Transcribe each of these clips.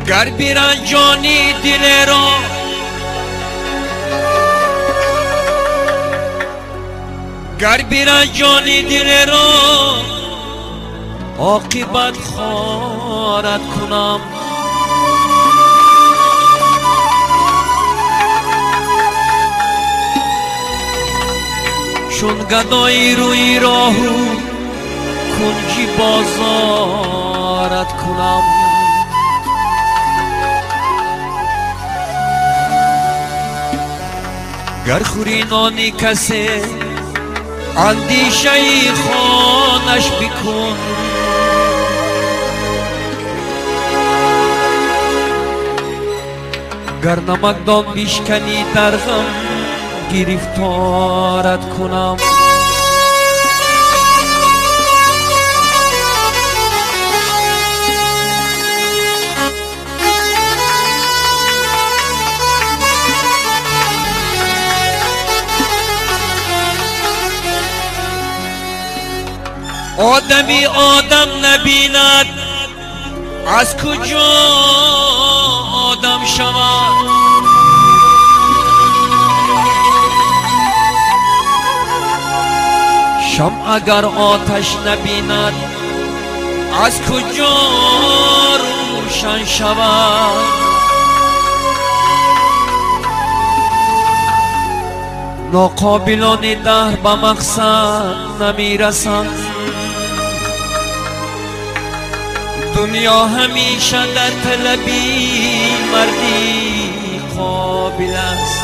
گر بیرنجانی دل را گر بیرنجانی دل را عاقبت خارت کنم چون گدای روی راهو کنجی بازارت کنم گر خوری نانی کسی اندیشه خانش بکن گر نمکدان بیشکنی در غم گرفتارت کنم آدمی آدم نبیند از کجا آدم شود شمع اگر آتش نبیند از کجا روشن شود ناقابلان دهر به مقصد نمیرسند دنیا همیشه در طلبی مردی قابل است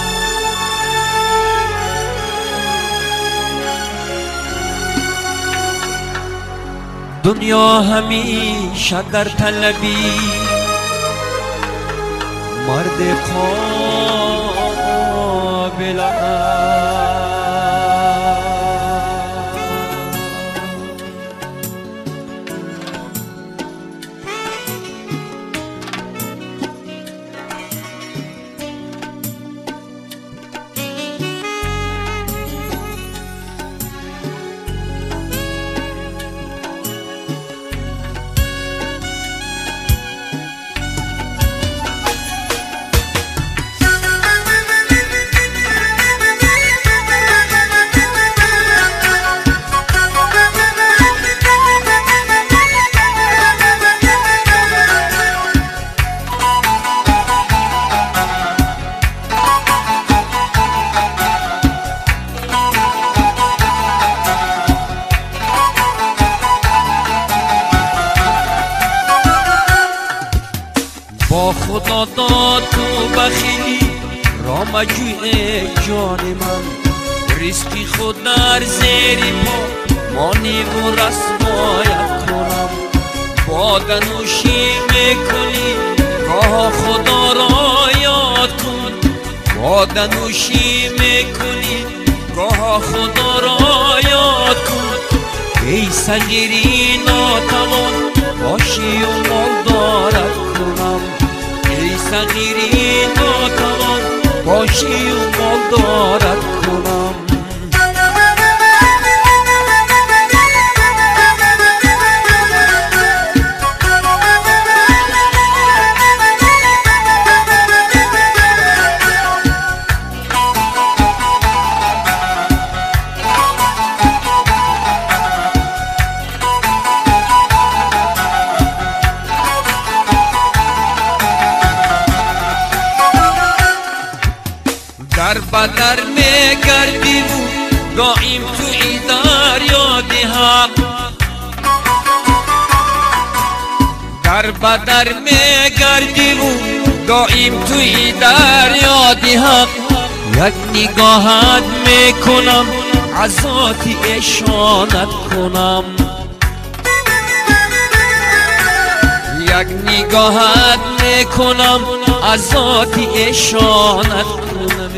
دنیا همیشه در طلبی مرد قابل است با خدا داد تو بخیلی رام جوی جان من ریسکی خود در زیر پا مانی و رسوایت کنم بادنوشی میکنی گاه خدا را یاد کن بادنوشی میکنی گاه خدا را یاد کن ای صغیری ناتوان باشی و مالدارت کنم ای صغیری ناتوان باشی و مالدارت کنم در بدر میگردیم دائم توی دریاد حق در بدر میگردیم دائم توی دریاد حق یک نگاهت میکنم از ذاتی اشانت کنم یک نگاهت میکنم از ذاتی اشانت کنم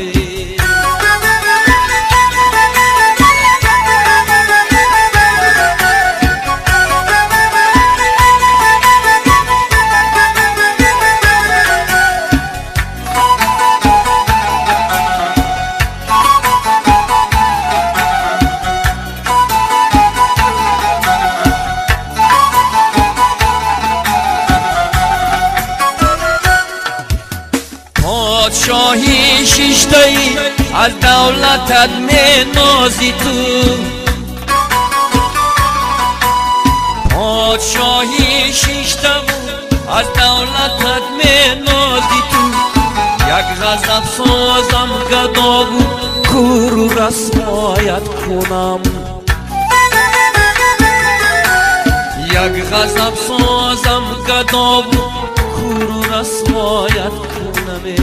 پادشاهی شیشتایی از دولتت می نازی تو، پادشاهی شیشته بود از دولتت می نازی تو. یک غضب سازم گدا بود کورو رسوایت کنم، یک غضب سازم گدا بود کورو رسوایت کنم.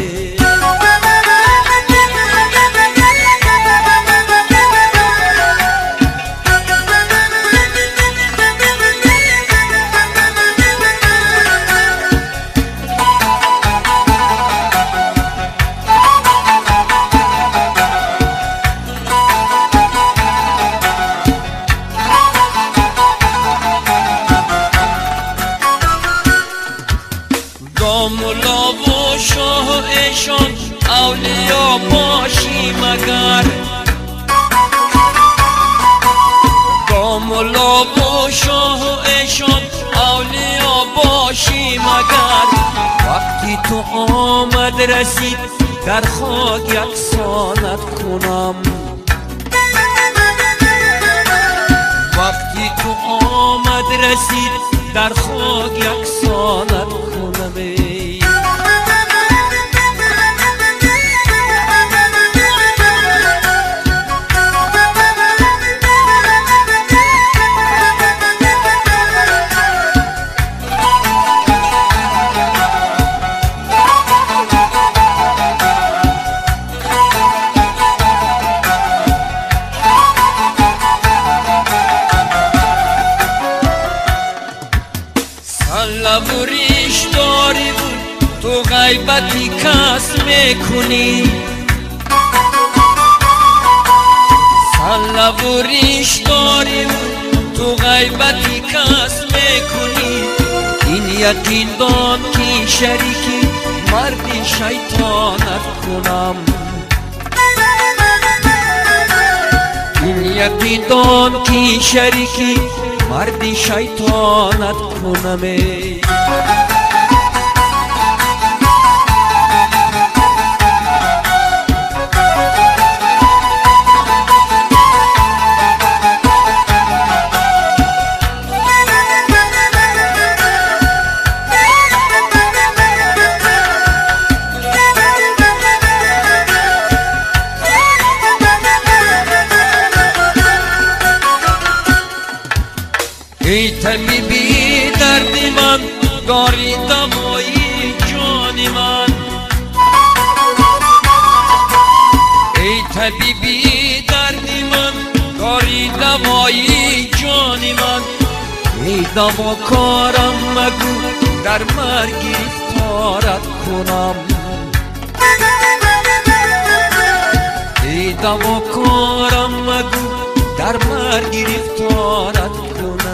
مولا و شاه ایشان اولیا باشی مگر، با مولا و شاه ایشان اولیا باشی مگر. وقتی تو آمد رسید در خاک یکسانت کنم، وقتی تو آمد رسید در خاک یکسانت کنم. لب ریش داری بود تو غیبتی کس میکنی، لب ریش داری بود تو غیبتی کس میکنی. این یقین دان که شریکی مردی شیطانت کنم، این یقین دان که شریکی مردی شیطانت کنم. ای طبیبی دردی من داری دوایی جانی من، ای طبیبی دردی من داری دوایی جانی من. ای دوا کارم مگو در مرگ گرفتارت کنم، ای دوا کارم مگو در مرگ گرفتارت کنم.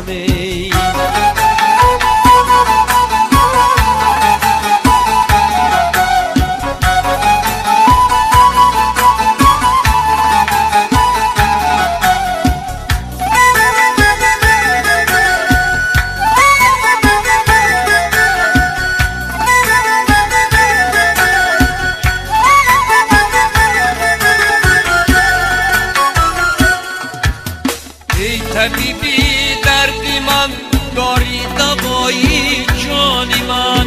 ای طبیبی دردی من داری دوایی جانی من،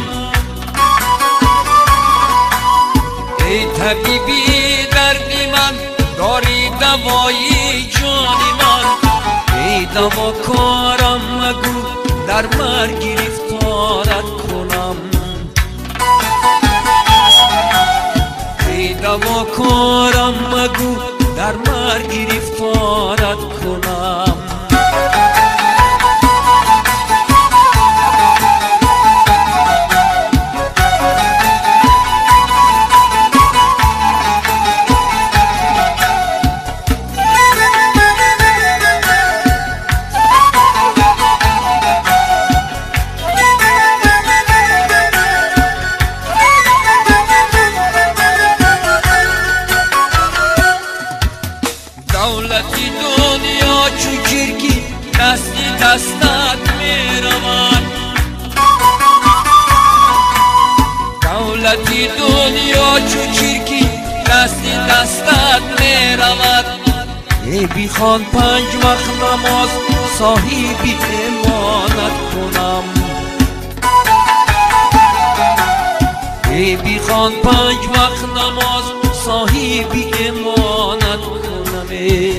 ای طبیبی دردی من داری دوایی جانی من. ای دوا کارم مگو در مرگ گرفتارت کنم، ای دوا کارم مگو در مرگ گرفتارت کنم. دولتی دنیا چو جرگی دستی دستت میروند، صورتی دنیا چو چرکی دستی دستت می رود. ای بی خان 5 وقت نماز صاحبی امانت کنم. ای بی خان 5 وقت نماز صاحبی امانت کنم.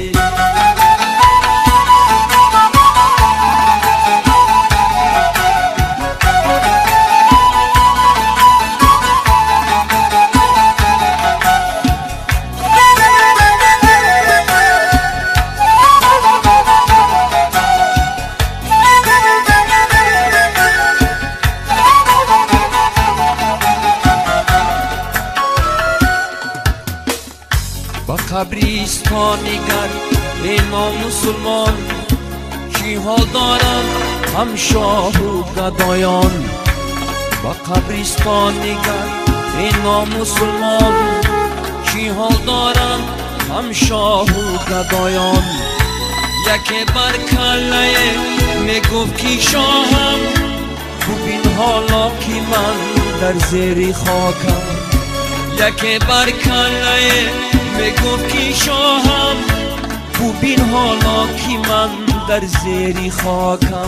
قبریستان نگر ای نامسلمان، چی حال دارند هم شاه و گدایان. با قبریستان نگر ای نامسلمان، چی حال دارند هم شاه و گدایان. یکی بر کله میگفت که شاهم، خوب این حالا که من در زیر خاکم. یکی بر کله میگفت که شاهم، خوب این حالا که من در زیر خاکم.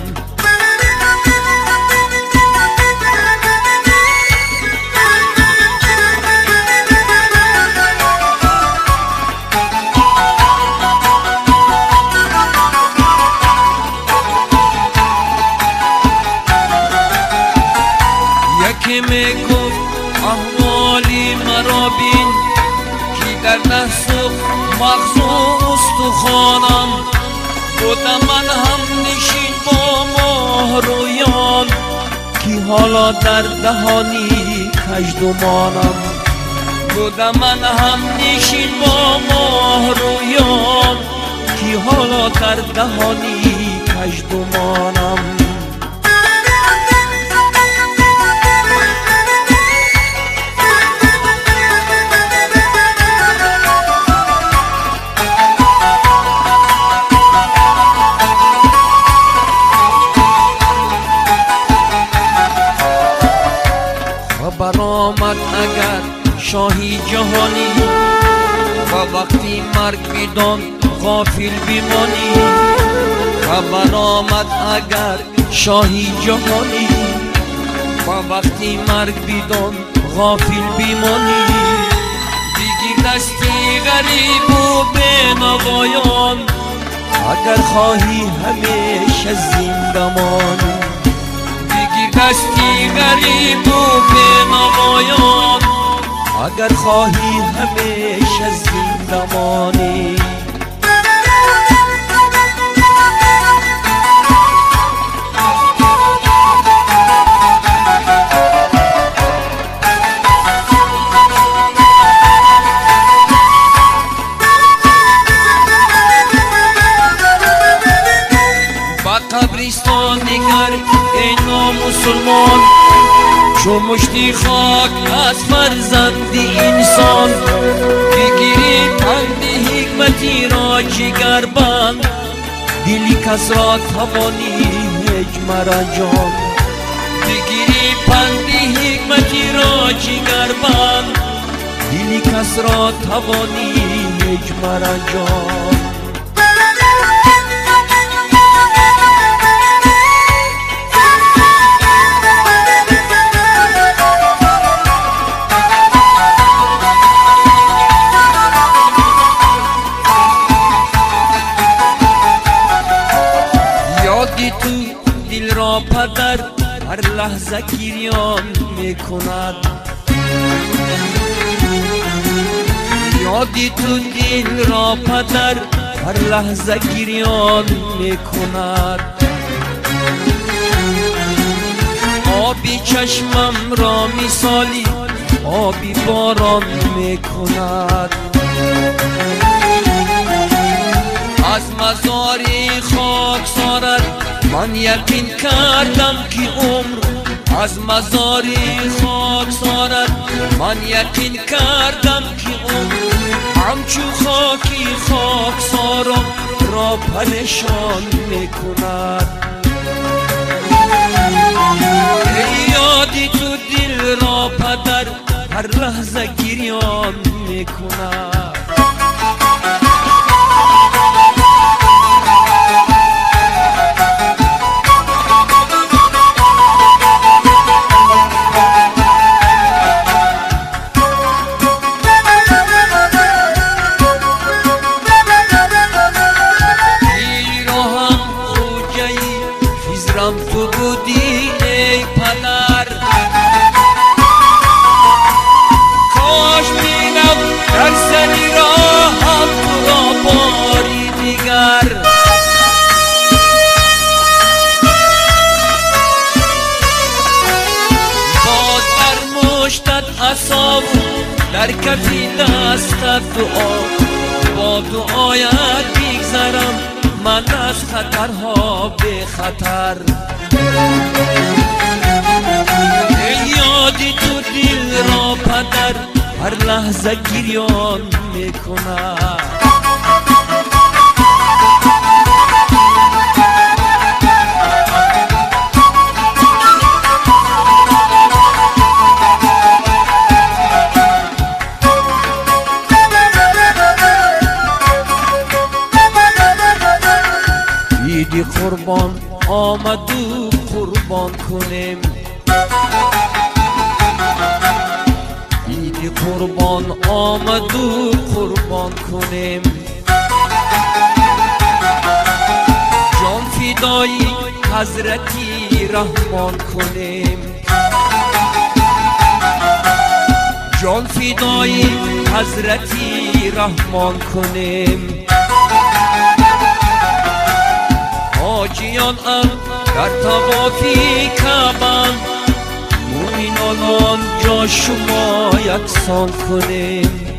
یکی میگفت احوالی مرا بین، در نسخ مغزو استخوانم. بودم من هم نشین با ماه رویان، که حالا در دهانی کژدمانم. بودم من هم نشین با ماه رویان، که حالا در دهانی کژدمانم. برآمد اگر شاهی جهانی، و وقتی مرگ بدان غافل بمانی. خبر آمد اگر شاهی جهانی، و وقتی مرگ بدان غافل بمانی. بگیر دستی غریب و بینوایان، اگر خواهی همیشه زنده مانی. دستی غریب و بینوایان، اگر خواهی همیشه زنده مانی. با قبریستان نگر ای نامسلمان، چو مشتی خاک از فرزند انسان. بگیری پند حکمتی را جگر بند، دلی کس را توانی هیچ مرا جان. بگیری پند حکمتی را جگر بند، دلی کس را توانی هیچ مرا جان. تو دل را پدر هر لحظه گریان میکند. یادی تو دل را پدر هر لحظه گریان میکند. آبی چشمم را مثالی آبی باران میکند. از مزاری خاک سارد من یقین کردم که عمر. از مزاری خاک سارد من یقین کردم که عمر. همچو خاکی خاک سارم را پریشان میکند. ای یادی تو دل را پدر هر لحظه گریان میکند. تو بودی ای پدر، کاش بینم در سری راهم تو را باری دیگر. باز در مشتت عصا در کفی دستت دعا، با دعایت بگذرم من از خطرها به خطر. یادی تو دل را پدر هر لحظه گریان میکند. عیدی قربان آمد و قربان کنیم، عیدی قربان آمد و قربان کنیم. جان فدایی حضرتی رحمان کنیم، جان فدایی حضرتی رحمان کنیم. حاجیان در طوافی کعبه مومنان آنجا شما یکسان کنیم.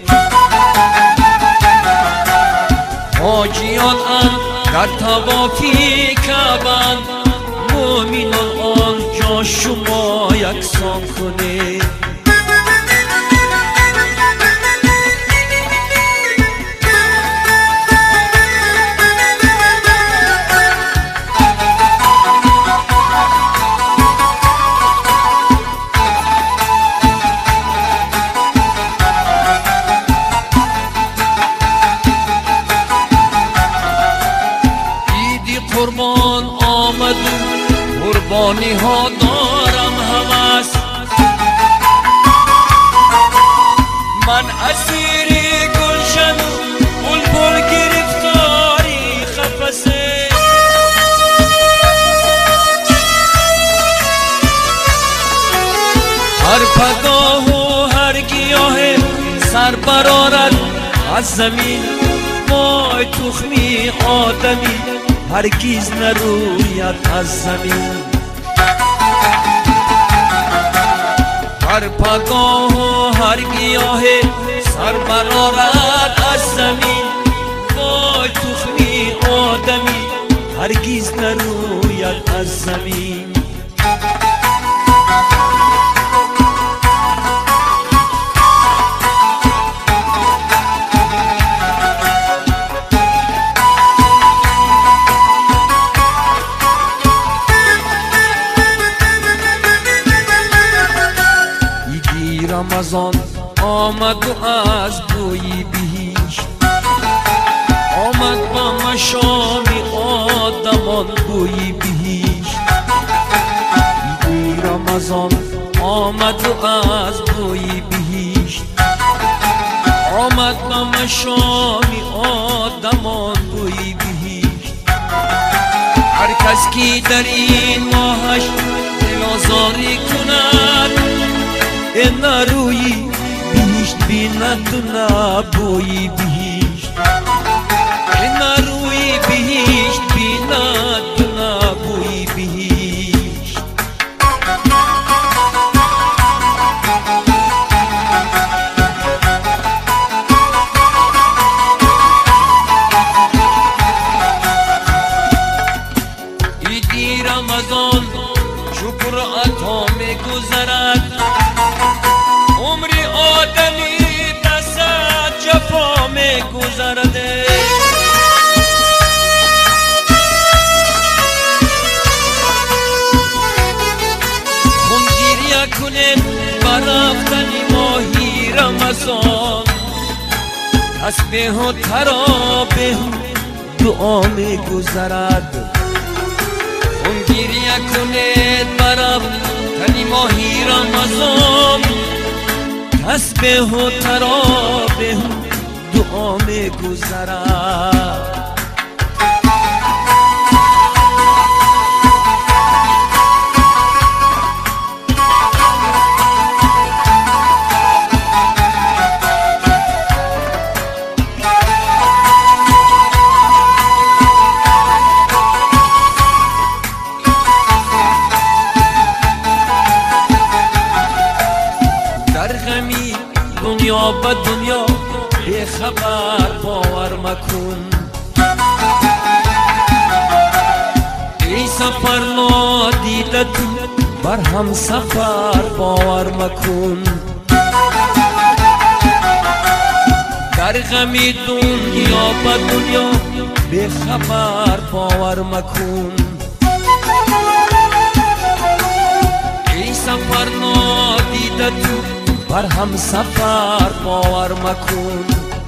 حاجیان در طوافی کعبه مومنان آنجا شما یکسان کنیم. قربان آمد و قربانی ها دارم هوس، من اسیر گلشن و بلبل گرفتاری قفسه. هر پگاه و هر گیاه سر برآرد از زمین، مای تخمی آدمی هرگیز نروید از زمین. هر پگاه و هر گیاه سر برآرد از زمین، وای تخمی آدمی هرگیز نروید از زمین. رمضان آمد و از بوی بهشت آمد با مشام آدمان بوی بهشت. عید رمضان آمد و از بوی بهشت آمد با مشام آدمان بوی بهشت. هر کس کی در این ماهش دل آزاری کند، نروی بهشت بیند و نبوی بهشت. نروی بهشت بیند و نبوی بهشت. عیدی رمضان شکر عطا می گذرد، عمری آدمی دست جفا می گذرده. خون گریه کنیم تسبیح و ترابیح دعا می گذرد خون گریه کنید برم تنی ماهی رمضان تسبیح و ترابیح دعا می گذرد دنیا به دنیا بی خبر باور مکن ای سفر نادیده تو بر هم سفر باور مکن در غمی دنیا به دنیا بی خبر باور مکن ای سفر نادیده تو بر هم سفر باور مکن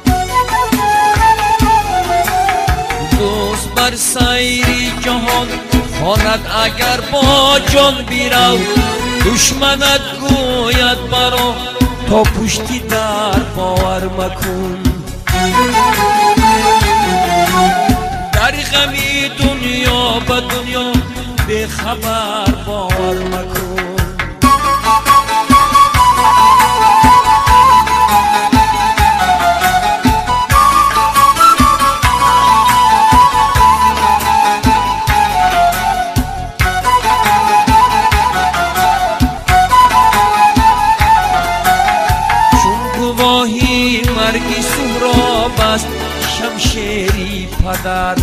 دوست بر سیری جهان خواند اگر با جان بیرو دشمنت گوید برو تا پشتی در باور مکن در غمی دنیا به دنیا بی خبر باور مکن مرگی سهراب است شمشیری پدر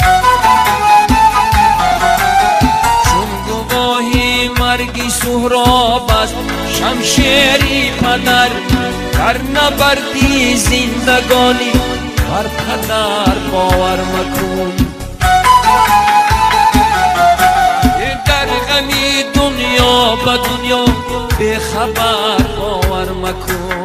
چون گواهی مرگی سهراب است شمشیری پدر در نبردی زندگانی بر پدر باور مکن در غمی دنیا به دنیا بی خبر باور مکن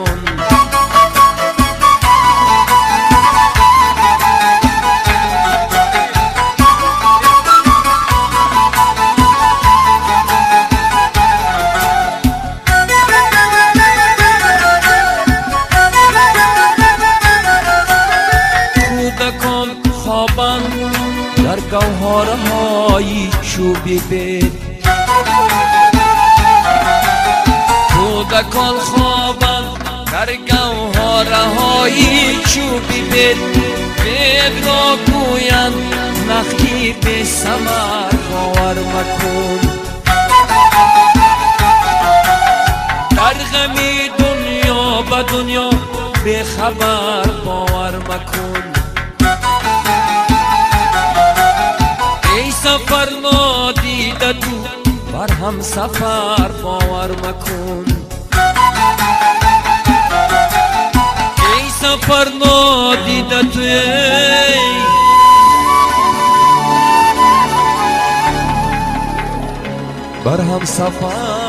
در گوهرهای چوبی بید کودکان خوابند در گوهرهای چوبی بید بید را گویند نخی بی ثمر باور مکن در غمی دنیا به دنیا بی خبر باور مکن سفر نادیده تو بر هم سفر باور مکن ای سفر نادیده تو بر هم سفر